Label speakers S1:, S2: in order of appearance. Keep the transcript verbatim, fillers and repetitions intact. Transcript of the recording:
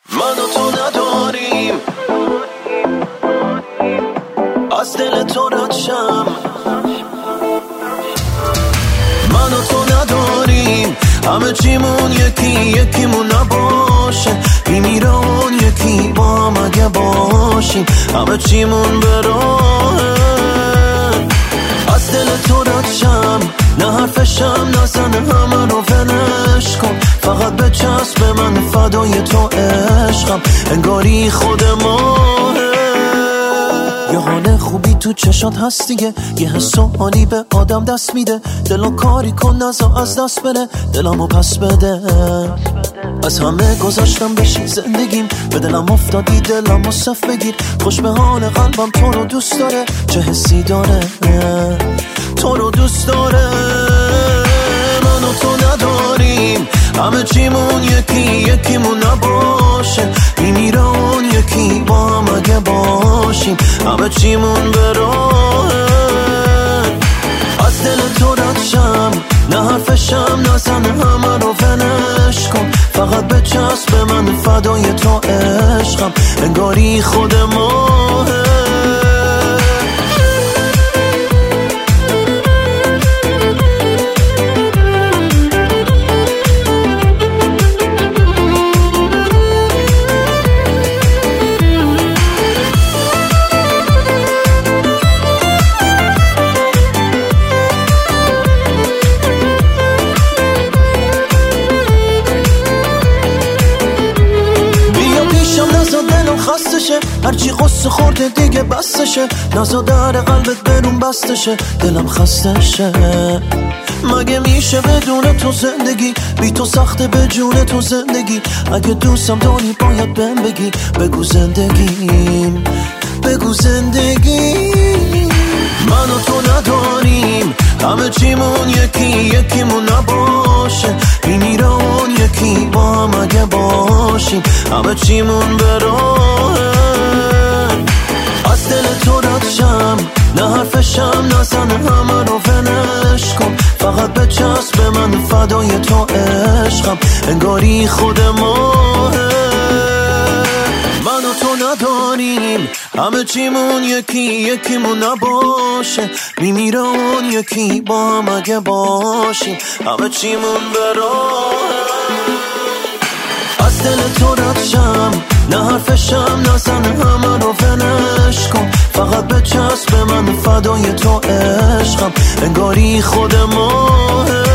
S1: من و تو نداریم از دل تو رد شم، من و تو نداریم همه چیمون یکی یکیمون نباشه، این ایران یکی با هم اگه باشیم همه چیمون به راهه. از دل تو رد شم، نه حرفشم نزن همه رو ولش کن، فقط به چسب من فدای تو عشقم انگاری خود ماهه. یه حال خوبی تو چشات هست دیگه، یه حس و حالی به آدم دست میده، دلو کاری کن نزا از دست بره، دلمو پس بده. از همه گذاشتم بشی زندگیم، به دلم افتادی دلمو صف بگیر، خوش به حال قلبم تو رو دوست داره، چه حسی داره تو رو دوست داره. من و تو نداریم همه چیمون یکی یکیمون نباشه، این ایران یکی با هم اگه باشیم همه چیمون به راهه. از دل تو رد شم، نه حرفشم نزن همه رو ولش کن، فقط به چسب من فدای تو عشقم انگاری خود ماهه. هرچی قصه خورده دیگه بستشه، نزا در قلبت برون بستشه، دلم خستشه. مگه میشه بدون تو زندگی، بی تو سخته به جون تو زندگی، اگه دوستم داری باید بهم بگی، بگو زندگیم بگو زندگیم. من و تو نداریم همه چیمون یکی یکیمون نباشه، این ایران یکی با هم اگه باشیم همه چیمون به راهه. از دل تو رد شم، نه حرفشم نزن همه رو ولش کن، فقط به چسب من فدای تو عشقم انگاری خود ماهه. من و تو نداریم همه چیمون یکی یکیمون نباشه، این ایران یکی با هم اگه باشیم همه چیمون به راهه. از دل تو رد شم، نه حرفشم نزن همه رو ولش کن، فقط به چسب من فدای تو عشقم انگاری خود ماهه.